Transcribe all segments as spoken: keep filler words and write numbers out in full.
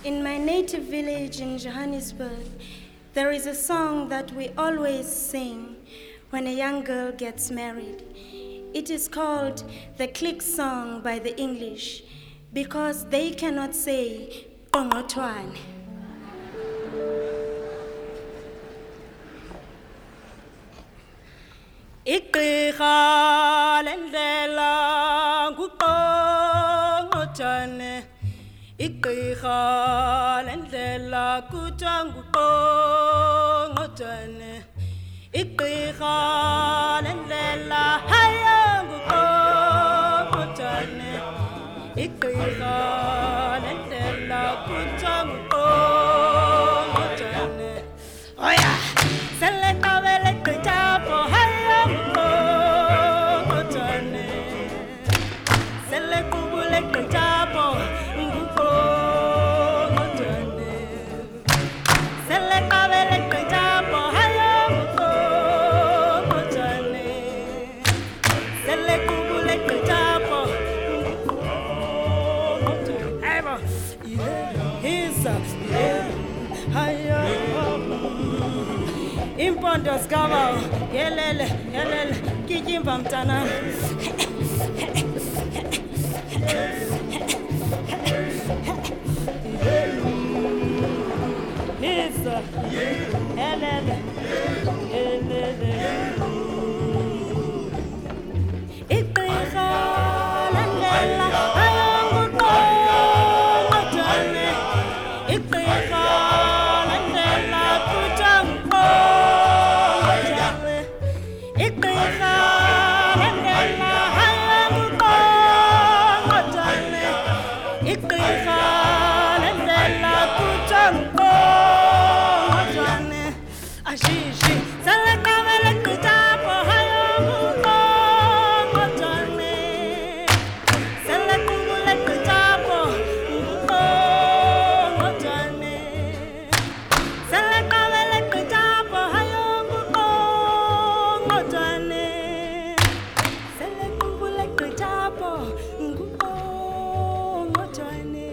In my native village in Johannesburg, there is a song that we always sing when a young girl gets married. It is called the click song by the English because they cannot say Qongqothwane. Igqirha lendlela nguQongqothwane, igqirha lendlela kuthiwa nguQongqothwane, igqirha lendlela haya nguQongqothwane, igqirha lendlela kuthiwa nguQongqothwane. Oya seleqabele gqithapho haya nguQongqothwane, selequbule gqithapho nguQongqothwane, seleqabele gqithapho haya nguQongqothwane, selequbule gqithapho nguQongqothwane. Hayibo hisa haya impondo zikaba yelele yelele kityimba mntanam. Hisa yelele yelele igqirha lendlela haya nguQongqothwane, igqirha lendlela kuthiwa nguQongqothwane, igqirha lendlela haya nguQongqothwane, igqirha lendlela kuthiwa nguQongqothwane. Ashishi seleqabele gqithapho haya nguQongqothwane, selequbule gqithapho nguQongqothwane, seleqabele gqithapho haya nguQongqothwane, selequbule gqithapho nguQongqothwane.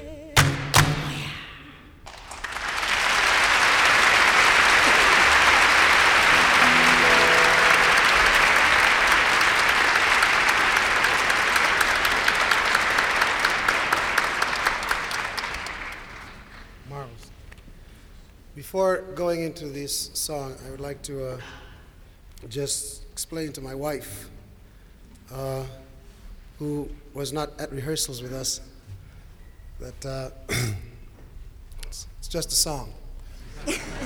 Marvelous. Before going into this song, I would like to uh, just explain to my wife, uh, who was not at rehearsals with us, that uh, it's, it's just a song.